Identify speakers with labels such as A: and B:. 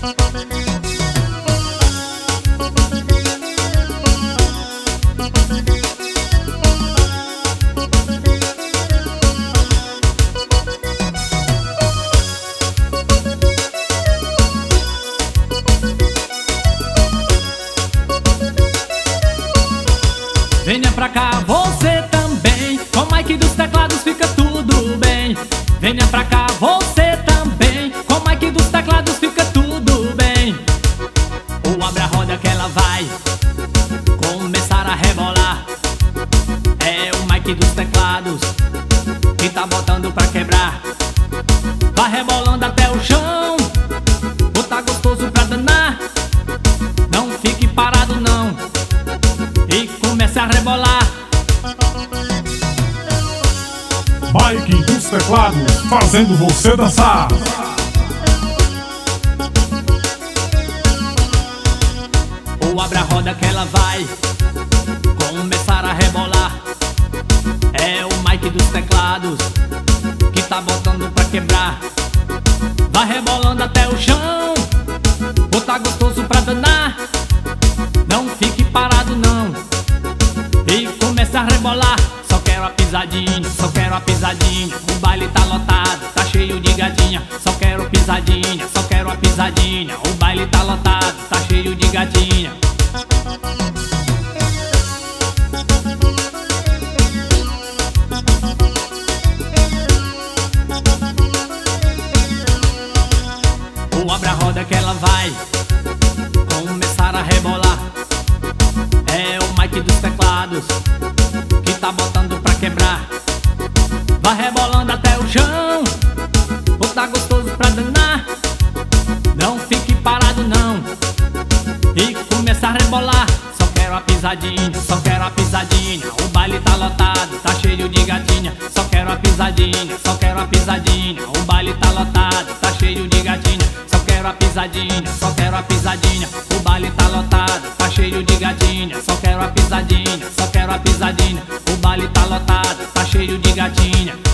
A: Venha pra cá você também, com o Mike dos teclados fica tudo bem. Venha pra cá você também, com o Mike dos teclados fica tudo bem. Ou abre a roda que ela vai começar a rebolar. É o Mike dos teclados que tá botando pra quebrar. Vai rebolando até o chão, tá gostoso pra danar. Não fique parado não, e comece a rebolar.
B: Mike dos teclados, fazendo você dançar.
A: Ou abre a roda que ela vai começar a rebolar. É o Mike dos teclados que tá botando pra quebrar. Vai rebolando até o chão, tá gostoso pra danar. Não fique parado não, e comece a rebolar. Só quero a pisadinha, só quero a pisadinha. O baile tá lotado, tá cheio de gatinha. Só quero pisadinha, só quero a pisadinha. O baile tá lotado, tá cheio de gatinha. Ou abre a roda que ela vai começar a rebolar. É o Mike dos teclados que tá botando pra quebrar. Vai rebolando até o chão, tá gostoso pra danar. Não fique parado não, e começa a rebolar. Só quero a pisadinha, só quero a pisadinha. O baile tá lotado, tá cheio de gatinha. Só quero a pisadinha, só quero a pisadinha. O baile tá lotado, tá cheio de gatinha. Só quero a pisadinha, só quero a pisadinha. O baile tá lotado, tá cheio de gatinha. Só quero a pisadinha, só quero a pisadinha. O baile tá lotado, tá cheio de gatinha.